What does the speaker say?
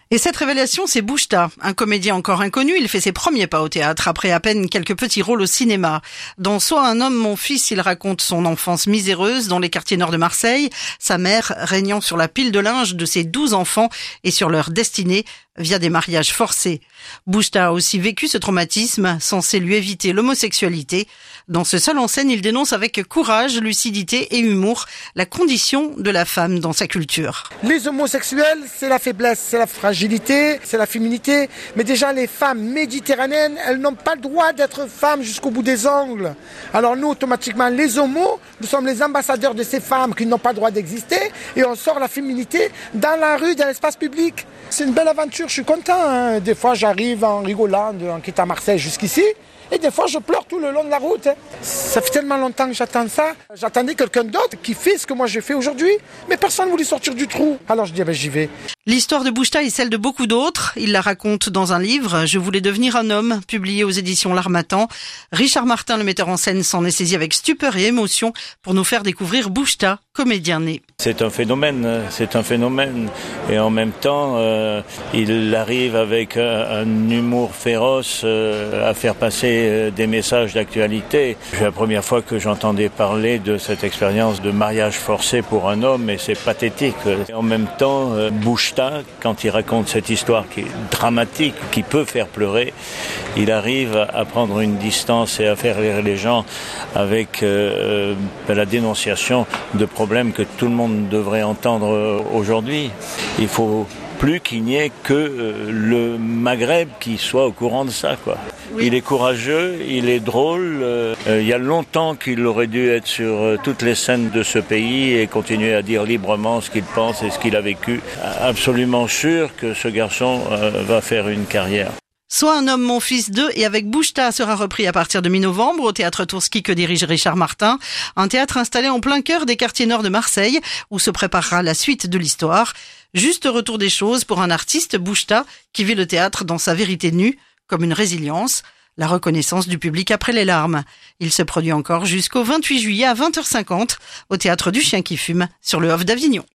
Et cette révélation, c'est Bouchta, un comédien encore inconnu. Il fait ses premiers pas au théâtre après à peine quelques petits rôles au cinéma. Dans Sois un homme, mon fils, il raconte son enfance miséreuse dans les quartiers nord de Marseille, sa mère régnant sur la pile de linge de ses 12 enfants et sur leur destinée via des mariages forcés. Bouchta a aussi vécu ce traumatisme, censé lui éviter l'homosexualité. Dans ce seul en scène, il dénonce avec courage, lucidité et humour la condition de la femme dans sa culture. Les homosexuels, c'est la faiblesse, c'est la fragilité, c'est la féminité. Mais déjà, les femmes méditerranéennes, elles n'ont pas le droit d'être femmes jusqu'au bout des ongles. Alors nous, automatiquement, les homos, nous sommes les ambassadeurs de ces femmes qui n'ont pas le droit d'exister. Et on sort la féminité dans la rue, dans l'espace public. C'est une belle aventure, je suis content. Des fois, j'arrive en rigolant, en quittant Marseille jusqu'ici. Et des fois, je pleure tout le long de la route. Ça fait tellement longtemps que j'attends ça. J'attendais quelqu'un d'autre qui fait ce que moi j'ai fait aujourd'hui. Mais personne ne voulait sortir du trou. Alors je dis, j'y vais. L'histoire de Bouchta est celle de beaucoup d'autres. Il la raconte dans un livre, Je voulais devenir un homme, publié aux éditions L'Harmattan. Richard Martin, le metteur en scène, s'en est saisi avec stupeur et émotion pour nous faire découvrir Bouchta, comédien né. C'est un phénomène. Et en même temps, il arrive avec un humour féroce à faire passer des messages d'actualité. C'est la première fois que j'entendais parler de cette expérience de mariage forcé pour un homme et c'est pathétique. Et en même temps, Bouchta, quand il raconte cette histoire qui est dramatique, qui peut faire pleurer, il arrive à prendre une distance et à faire rire les gens avec la dénonciation de problèmes que tout le monde devrait entendre aujourd'hui. Il faut plus qu'il n'y ait que le Maghreb qui soit au courant de ça, quoi. Oui. Il est courageux, il est drôle. Il y a longtemps qu'il aurait dû être sur toutes les scènes de ce pays et continuer à dire librement ce qu'il pense et ce qu'il a vécu. Absolument sûr que ce garçon va faire une carrière. Sois un homme, mon fils 2 et avec Bouchta sera repris à partir de mi-novembre au théâtre Tourski que dirige Richard Martin, un théâtre installé en plein cœur des quartiers nord de Marseille où se préparera la suite de l'histoire. Juste retour des choses pour un artiste, Bouchta, qui vit le théâtre dans sa vérité nue, comme une résilience, la reconnaissance du public après les larmes. Il se produit encore jusqu'au 28 juillet à 20h50 au théâtre du Chien qui fume sur le Off d'Avignon.